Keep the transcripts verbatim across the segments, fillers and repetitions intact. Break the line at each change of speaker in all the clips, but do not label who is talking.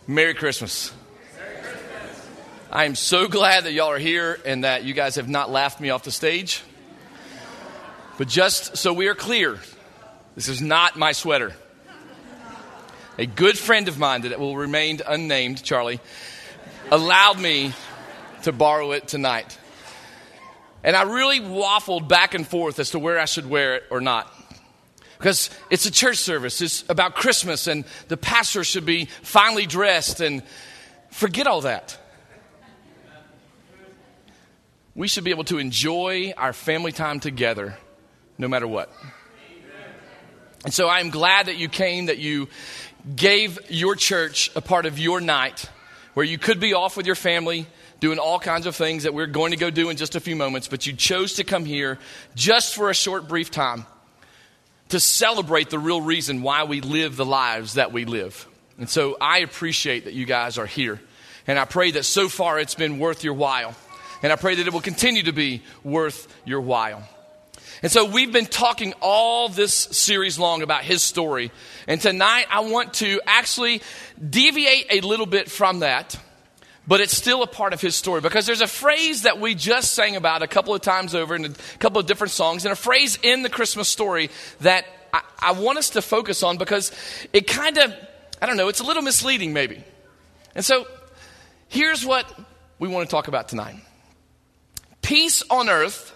Merry Christmas. Merry Christmas. I am so glad that y'all are here and that you guys have not laughed me off the stage. But just so we are clear, this is not my sweater. A good friend of mine that will remain unnamed, Charlie, allowed me to borrow it tonight. And I really waffled back and forth as to where I should wear it or not. Because it's a church service. It's about Christmas and the pastor should be finely dressed and forget all that. We should be able to enjoy our family time together no matter what. And so I'm glad that you came, that you gave your church a part of your night where you could be off with your family doing all kinds of things that we're going to go do in just a few moments, but you chose to come here just for a short, brief time to celebrate the real reason why we live the lives that we live. And so I appreciate that you guys are here. And I pray that so far it's been worth your while. And I pray that it will continue to be worth your while. And so we've been talking all this series long about his story. And tonight I want to actually deviate a little bit from that. But it's still a part of his story because there's a phrase that we just sang about a couple of times over in a couple of different songs and a phrase in the Christmas story that I, I want us to focus on because it kind of, I don't know, it's a little misleading maybe. And so here's what we want to talk about tonight. Peace on earth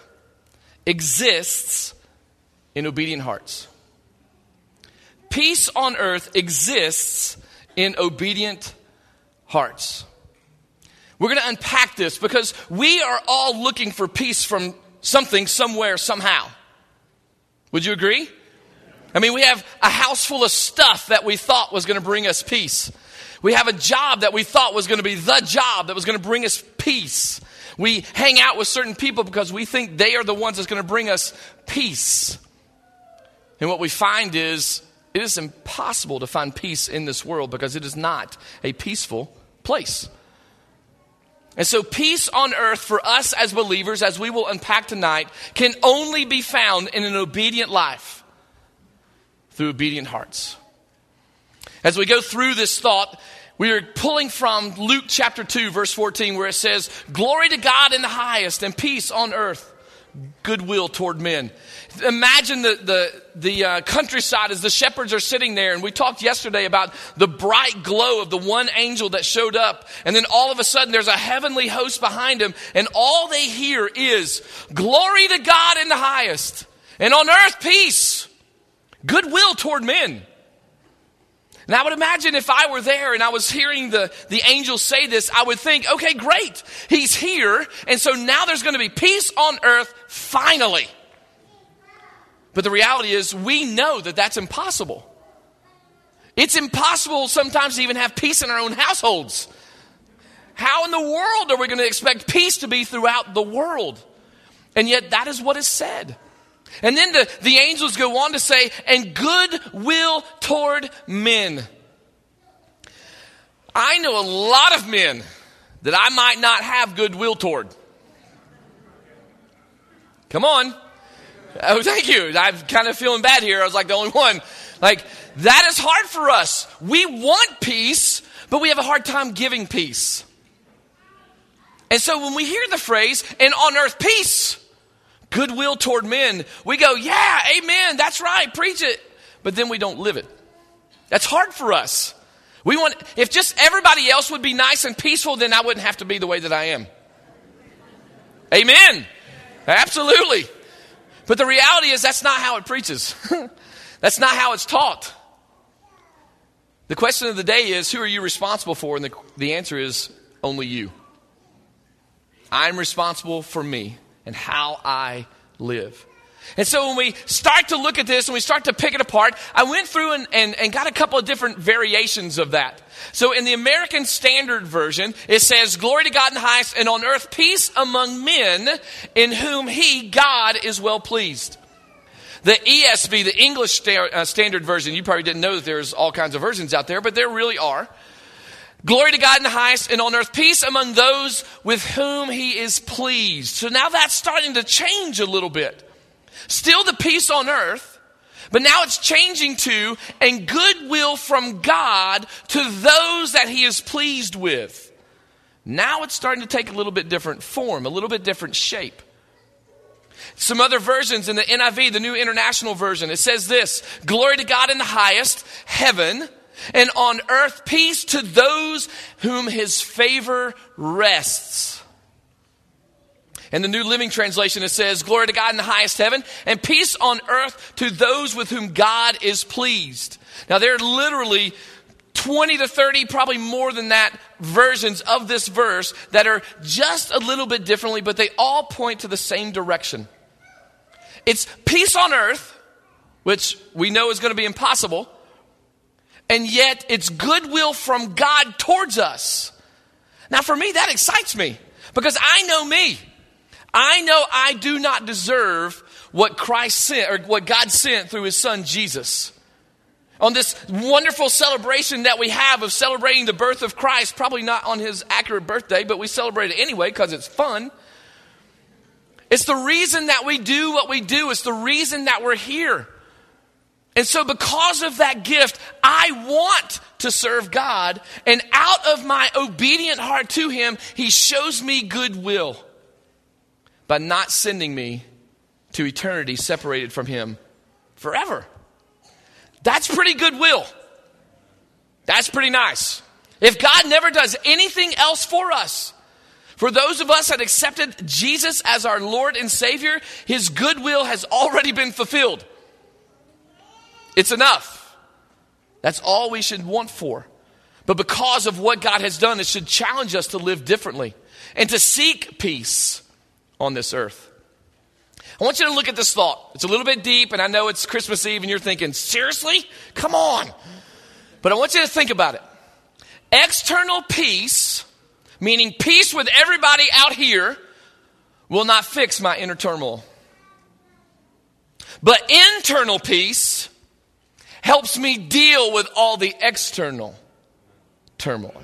exists in obedient hearts. Peace on earth exists in obedient hearts. We're going to unpack this because we are all looking for peace from something, somewhere, somehow. Would you agree? I mean, we have a house full of stuff that we thought was going to bring us peace. We have a job that we thought was going to be the job that was going to bring us peace. We hang out with certain people because we think they are the ones that's going to bring us peace. And what we find is it is impossible to find peace in this world because it is not a peaceful place. And so peace on earth for us as believers, as we will unpack tonight, can only be found in an obedient life through obedient hearts. As we go through this thought, we are pulling from Luke chapter two, verse fourteen, where it says, "Glory to God in the highest and peace on earth, goodwill toward men." Imagine the the, the uh, countryside as the shepherds are sitting there. And we talked yesterday about the bright glow of the one angel that showed up. And then all of a sudden there's a heavenly host behind him. And all they hear is, "Glory to God in the highest. And on earth peace, goodwill toward men." And I would imagine if I were there and I was hearing the, the angels say this, I would think, okay, great. He's here. And so now there's going to be peace on earth finally. But the reality is we know that that's impossible. It's impossible sometimes to even have peace in our own households. How in the world are we going to expect peace to be throughout the world? And yet that is what is said. And then the, the angels go on to say, "And goodwill toward men." I know a lot of men that I might not have goodwill toward. Come on. Oh, thank you. I'm kind of feeling bad here. I was like the only one. Like, that is hard for us. We want peace, but we have a hard time giving peace. And so when we hear the phrase, "and on earth peace, goodwill toward men," we go, yeah, amen, that's right, preach it. But then we don't live it. That's hard for us. We want, if just everybody else would be nice and peaceful, then I wouldn't have to be the way that I am. Amen. Absolutely. But the reality is that's not how it preaches. That's not how it's taught. The question of the day is, who are you responsible for? And the, the answer is only you. I'm responsible for me and how I live. And so when we start to look at this and we start to pick it apart, I went through and, and, and got a couple of different variations of that. So in the American Standard Version, it says, "Glory to God in the highest, and on earth peace among men in whom he, God, is well pleased." The E S V, the English Sta- uh, Standard Version, you probably didn't know that there's all kinds of versions out there, but there really are. "Glory to God in the highest, and on earth peace among those with whom he is pleased." So now that's starting to change a little bit. Still the peace on earth, But now it's changing to, and goodwill from God to those that he is pleased with. Now it's starting to take a little bit different form, a little bit different shape. Some other versions in the N I V, the New International Version, it says this: glory to God in the highest, heaven, and on earth peace to those whom his favor rests. In the New Living Translation, it says, glory to God in the highest heaven, and peace on earth to those with whom God is pleased. Now, there are literally twenty to thirty, probably more than that, versions of this verse that are just a little bit differently, but they all point to the same direction. It's peace on earth, which we know is going to be impossible, and yet it's goodwill from God towards us. Now, for me, that excites me, because I know me. I know I do not deserve what Christ sent, or what God sent through his son Jesus. On this wonderful celebration that we have of celebrating the birth of Christ, probably not on his accurate birthday, but we celebrate it anyway because it's fun. It's the reason that we do what we do. It's the reason that we're here. And so because of that gift, I want to serve God. And out of my obedient heart to him, he shows me goodwill by not sending me to eternity separated from him forever. That's pretty goodwill. That's pretty nice. If God never does anything else for us, for those of us that accepted Jesus as our Lord and Savior, his goodwill has already been fulfilled. It's enough. That's all we should want for. But because of what God has done, it should challenge us to live differently and to seek peace on this earth. I want you to look at this thought. It's a little bit deep, and I know it's Christmas Eve, and you're thinking, seriously? Come on. But I want you to think about it. External peace, meaning peace with everybody out here, will not fix my inner turmoil. But internal peace helps me deal with all the external turmoil.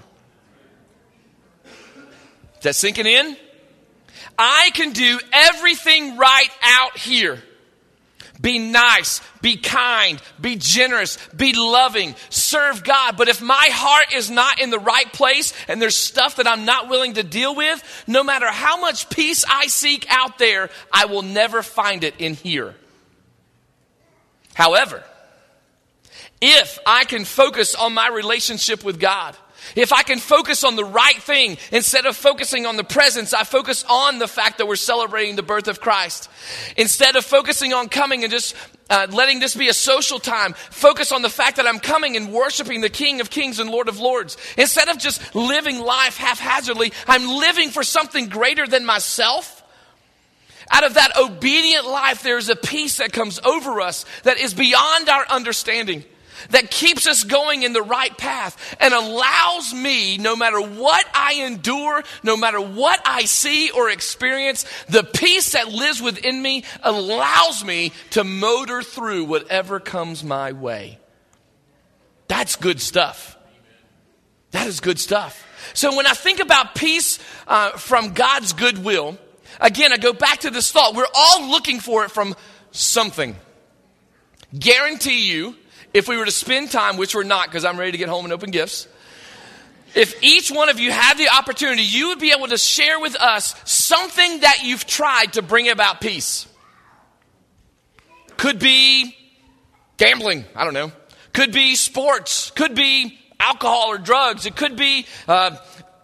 Is that sinking in? I can do everything right out here. Be nice, be kind, be generous, be loving, serve God. But if my heart is not in the right place and there's stuff that I'm not willing to deal with, no matter how much peace I seek out there, I will never find it in here. However, if I can focus on my relationship with God, if I can focus on the right thing, instead of focusing on the presents, I focus on the fact that we're celebrating the birth of Christ. Instead of focusing on coming and just uh, letting this be a social time, focus on the fact that I'm coming and worshiping the King of Kings and Lord of Lords. Instead of just living life haphazardly, I'm living for something greater than myself. Out of that obedient life, there's a peace that comes over us that is beyond our understanding, that keeps us going in the right path and allows me, no matter what I endure, no matter what I see or experience, the peace that lives within me allows me to motor through whatever comes my way. That's good stuff. That is good stuff. So when I think about peace uh, from God's goodwill, again, I go back to this thought. We're all looking for it from something. Guarantee you, if we were to spend time, which we're not because I'm ready to get home and open gifts, if each one of you had the opportunity, you would be able to share with us something that you've tried to bring about peace. Could be gambling, I don't know. Could be sports. Could be alcohol or drugs. It could be, uh,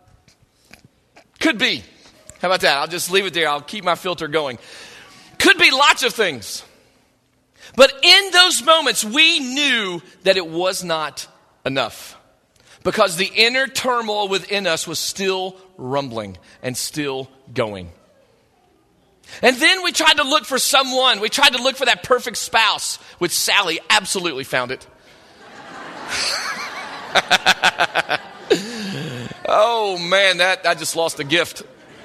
could be. How about that? I'll just leave it there. I'll keep my filter going. Could be lots of things. But in those moments, we knew that it was not enough, because the inner turmoil within us was still rumbling and still going. And then we tried to look for someone. We tried to look for that perfect spouse, which Sally absolutely found it. Oh man, that I just lost a gift.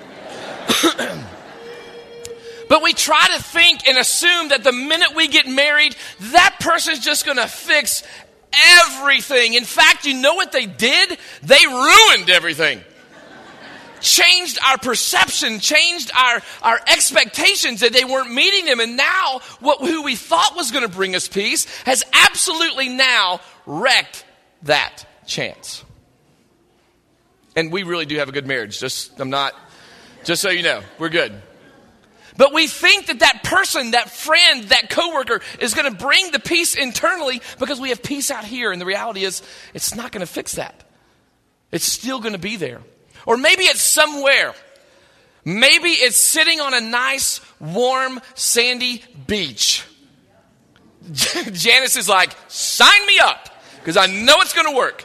But we try to think and assume that the minute we get married, that person's just going to fix everything. In fact, you know what they did? They ruined everything. changed our perception, changed our, our expectations that they weren't meeting them. And now what who we thought was going to bring us peace has absolutely now wrecked that chance. And we really do have a good marriage. Just, I'm not, just so you know, we're good. But we think that that person, that friend, that coworker is going to bring the peace internally because we have peace out here. And the reality is it's not going to fix that. It's still going to be there. Or maybe it's somewhere. Maybe it's sitting on a nice, warm, sandy beach. Janice is like, sign me up because I know it's going to work.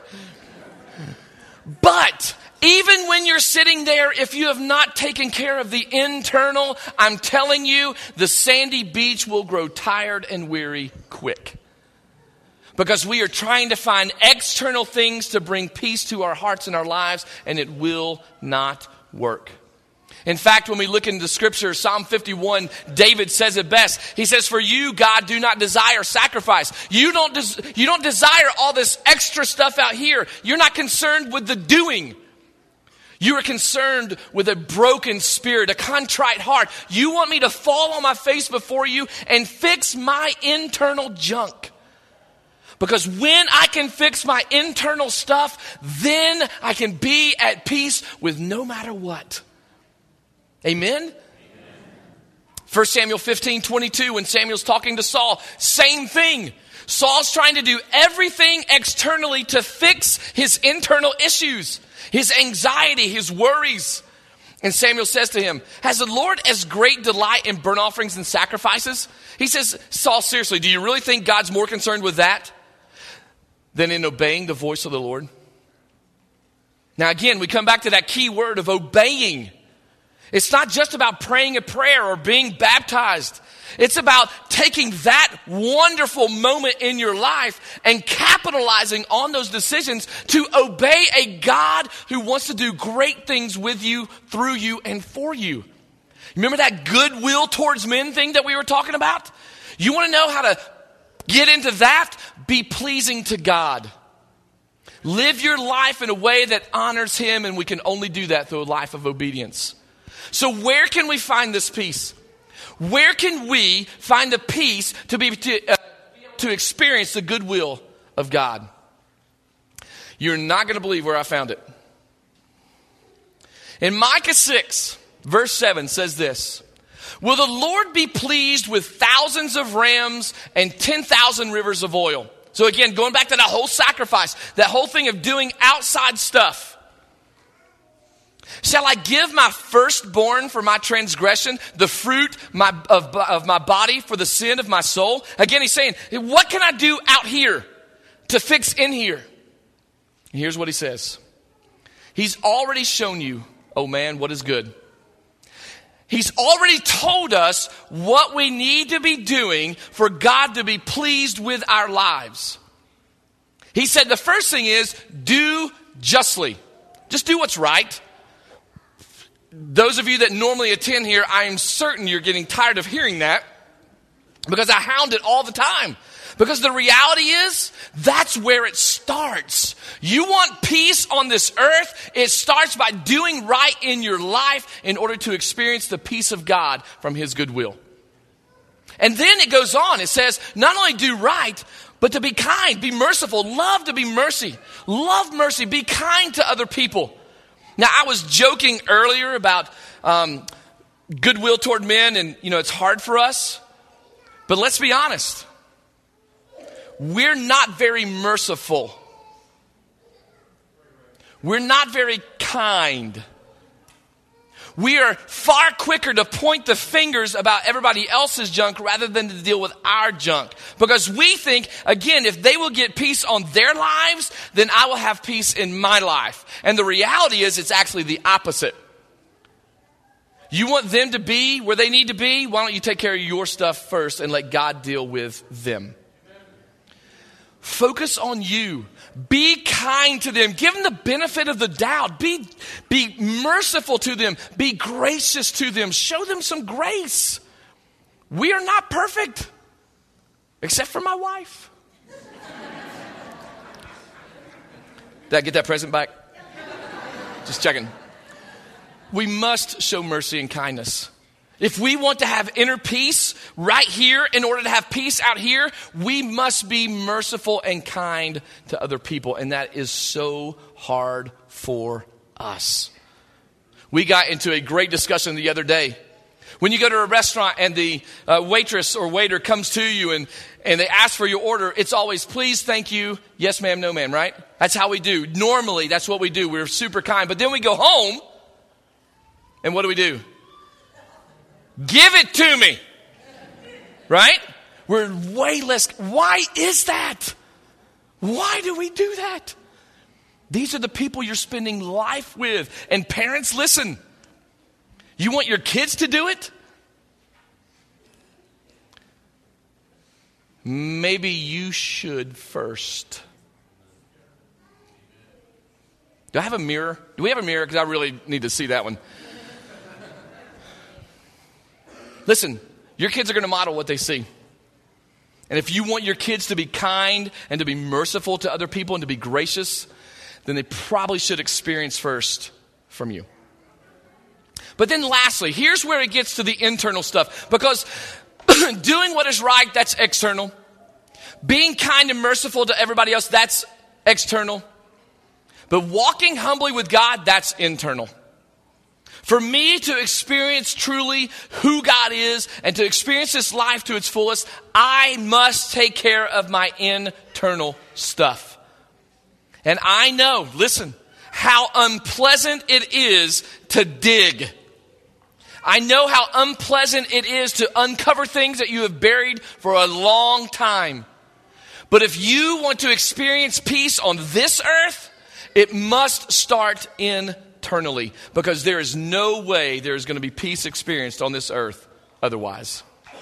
But even when you're sitting there, if you have not taken care of the internal, I'm telling you, the sandy beach will grow tired and weary quick. Because we are trying to find external things to bring peace to our hearts and our lives, and it will not work. In fact, when we look into Scripture, Psalm fifty-one, David says it best. He says, for you, God, do not desire sacrifice. You don't, des- you don't desire all this extra stuff out here. You're not concerned with the doing. You are concerned with a broken spirit, a contrite heart. You want me to fall on my face before you and fix my internal junk. Because when I can fix my internal stuff, then I can be at peace with no matter what. Amen? Amen. First Samuel fifteen twenty-two, when Samuel's talking to Saul, same thing. Saul's trying to do everything externally to fix his internal issues, his anxiety, his worries. And Samuel says to him, has the Lord as great delight in burnt offerings and sacrifices? He says, Saul, seriously, do you really think God's more concerned with that than in obeying the voice of the Lord? Now again, we come back to that key word of obeying. It's not just about praying a prayer or being baptized. It's about taking that wonderful moment in your life and capitalizing on those decisions to obey a God who wants to do great things with you, through you, and for you. Remember that goodwill towards men thing that we were talking about? You want to know how to get into that? Be pleasing to God. Live your life in a way that honors Him, and we can only do that through a life of obedience. So where can we find this peace? Where can we find the peace to be to, uh, to experience the goodwill of God? You're not going to believe where I found it. In Micah six, verse seven says this: will the Lord be pleased with thousands of rams and ten thousand rivers of oil? So again, going back to that whole sacrifice, that whole thing of doing outside stuff. Shall I give my firstborn for my transgression, the fruit my, of, of my body for the sin of my soul? Again, he's saying, what can I do out here to fix in here? And here's what he says. He's already shown you, oh man, what is good. He's already told us what we need to be doing for God to be pleased with our lives. He said the first thing is do justly. Just do what's right. Those of you that normally attend here, I am certain you're getting tired of hearing that because I hound it all the time. Because the reality is, that's where it starts. You want peace on this earth, it starts by doing right in your life in order to experience the peace of God from His goodwill. And then it goes on, it says, not only do right, but to be kind, be merciful, love to be mercy, love mercy, be kind to other people. Now, I was joking earlier about um, goodwill toward men, and, you know, it's hard for us. But let's be honest. We're not very merciful. We're not very kind. We are far quicker to point the fingers about everybody else's junk rather than to deal with our junk. Because we think, again, if they will get peace on their lives, then I will have peace in my life. And the reality is it's actually the opposite. You want them to be where they need to be? Why don't you take care of your stuff first and let God deal with them? Focus on you. Be kind to them. Give them the benefit of the doubt. Be, be merciful to them. Be gracious to them. Show them some grace. We are not perfect, except for my wife. Did I get that present back? Just checking. we must show mercy and kindness. If we want to have inner peace right here, in order to have peace out here, we must be merciful and kind to other people. And that is so hard for us. We got into a great discussion the other day. When you go to a restaurant and the uh, waitress or waiter comes to you and, and they ask for your order, it's always, please, thank you, yes ma'am, no ma'am, right? That's how we do. Normally, that's what we do. We're super kind. But then we go home, and what do we do? Give it to me, right? We're way less. Why is that? Why do we do that? These are the people you're spending life with. And parents, listen. You want your kids to do it? Maybe you should first. Do I have a mirror? Do we have a mirror? Because I really need to see that one. Listen, your kids are going to model what they see. And if you want your kids to be kind and to be merciful to other people and to be gracious, then they probably should experience first from you. But then lastly, here's where it gets to the internal stuff. Because doing what is right, that's external. Being kind and merciful to everybody else, that's external. But walking humbly with God, that's internal. For me to experience truly who God is and to experience this life to its fullest, I must take care of my internal stuff. And I know, listen, how unpleasant it is to dig. I know how unpleasant it is to uncover things that you have buried for a long time. But if you want to experience peace on this earth, it must start internally, because there is no way there is going to be peace experienced on this earth otherwise.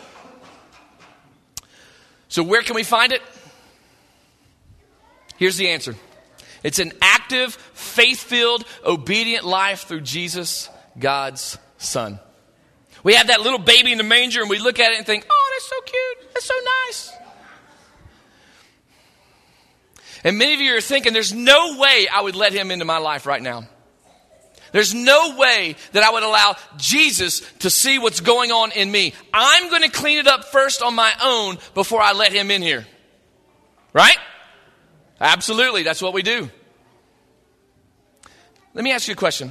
So where can we find it? Here's the answer. It's an active, faith-filled, obedient life through Jesus, God's Son. We have that little baby in the manger and we look at it and think, oh, that's so cute. That's so nice. And many of you are thinking, there's no way I would let him into my life right now. There's no way that I would allow Jesus to see what's going on in me. I'm going to clean it up first on my own before I let him in here. Right? Absolutely, that's what we do. Let me ask you a question.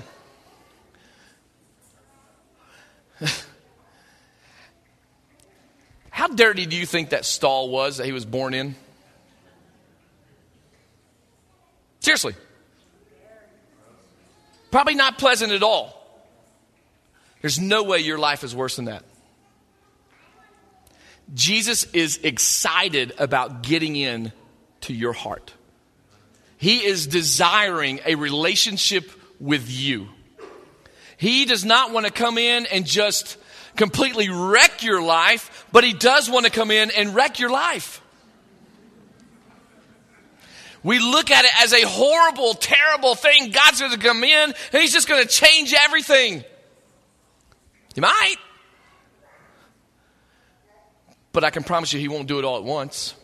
How dirty do you think that stall was that he was born in? Seriously. Probably not pleasant at all. There's no way your life is worse than that. Jesus is excited about getting in to your heart. He is desiring a relationship with you. He does not want to come in and just completely wreck your life, but he does want to come in and wreck your life. We look at it as a horrible, terrible thing. God's going to come in and he's just going to change everything. He might. But I can promise you he won't do it all at once.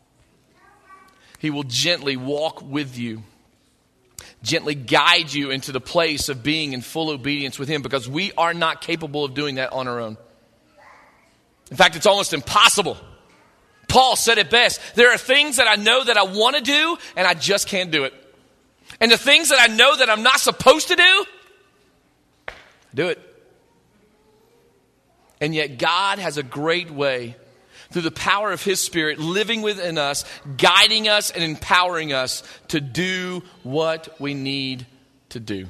He will gently walk with you, gently guide you into the place of being in full obedience with him, because we are not capable of doing that on our own. In fact, it's almost impossible. Paul said it best. There are things that I know that I want to do, and I just can't do it. And the things that I know that I'm not supposed to do, I do it. And yet God has a great way, through the power of his Spirit living within us, guiding us and empowering us to do what we need to do.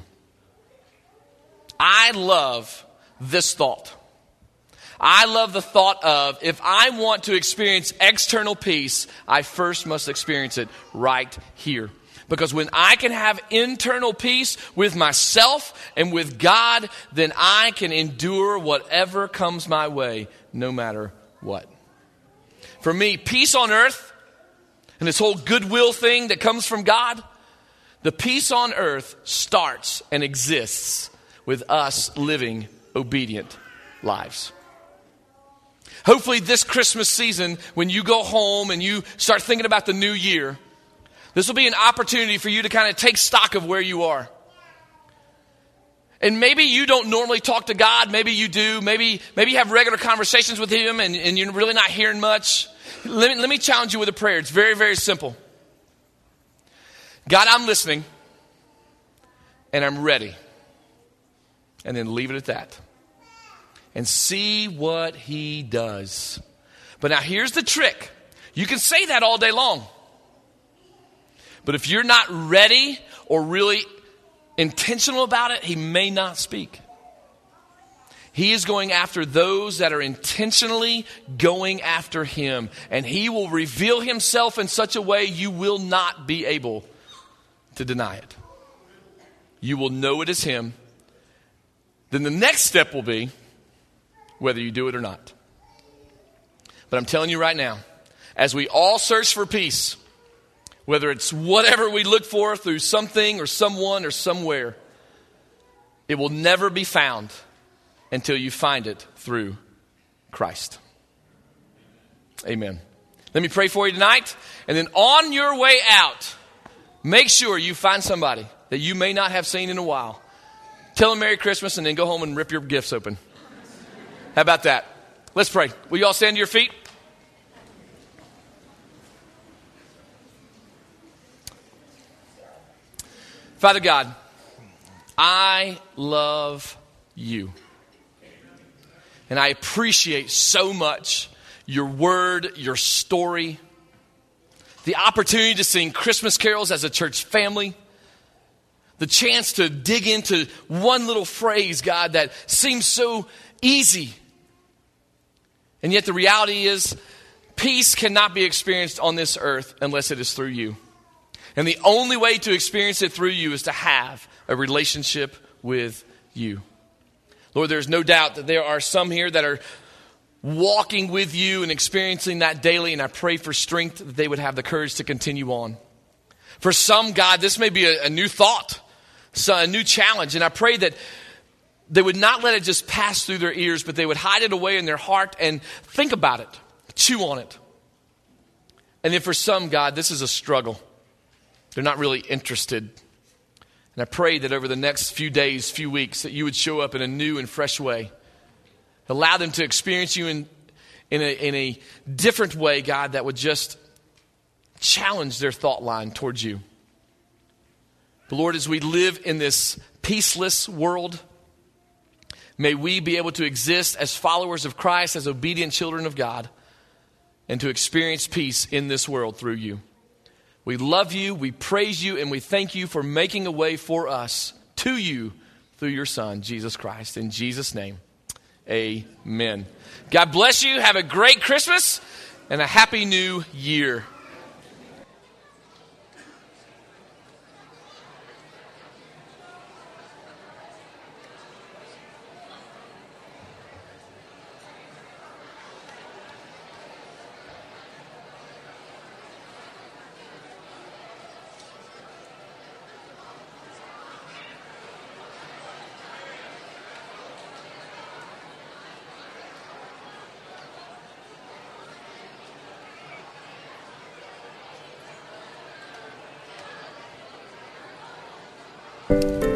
I love this thought. I love the thought of, if I want to experience external peace, I first must experience it right here. Because when I can have internal peace with myself and with God, then I can endure whatever comes my way, no matter what. For me, peace on earth and this whole goodwill thing that comes from God, the peace on earth starts and exists with us living obedient lives. Hopefully this Christmas season, when you go home and you start thinking about the new year, this will be an opportunity for you to kind of take stock of where you are. And maybe you don't normally talk to God. Maybe you do. Maybe, maybe you have regular conversations with him and, and you're really not hearing much. Let me, let me challenge you with a prayer. It's very, very simple. God, I'm listening and I'm ready. And then leave it at that. And see what he does. But now here's the trick. You can say that all day long. But if you're not ready or really intentional about it, he may not speak. He is going after those that are intentionally going after him. And he will reveal himself in such a way you will not be able to deny it. You will know it is him. Then the next step will be whether you do it or not. But I'm telling you right now, as we all search for peace, whether it's whatever we look for through something or someone or somewhere, it will never be found until you find it through Christ. Amen. Let me pray for you tonight. And then on your way out, make sure you find somebody that you may not have seen in a while. Tell them Merry Christmas and then go home and rip your gifts open. How about that? Let's pray. Will you all stand to your feet? Father God, I love you. And I appreciate so much your word, your story, the opportunity to sing Christmas carols as a church family, the chance to dig into one little phrase, God, that seems so easy. And yet the reality is, peace cannot be experienced on this earth unless it is through you. And the only way to experience it through you is to have a relationship with you. Lord, there's no doubt that there are some here that are walking with you and experiencing that daily, and I pray for strength that they would have the courage to continue on. For some, God, this may be a, a new thought, so a new challenge, and I pray that they would not let it just pass through their ears, but they would hide it away in their heart and think about it, chew on it. And then for some, God, this is a struggle. They're not really interested. And I pray that over the next few days, few weeks, that you would show up in a new and fresh way. Allow them to experience you in, in, a, in a different way, God, that would just challenge their thought line towards you. But Lord, as we live in this peaceless world, may we be able to exist as followers of Christ, as obedient children of God, and to experience peace in this world through you. We love you, we praise you, and we thank you for making a way for us to you through your Son, Jesus Christ. In Jesus' name, amen. God bless you. Have a great Christmas and a happy new year.
Thank you.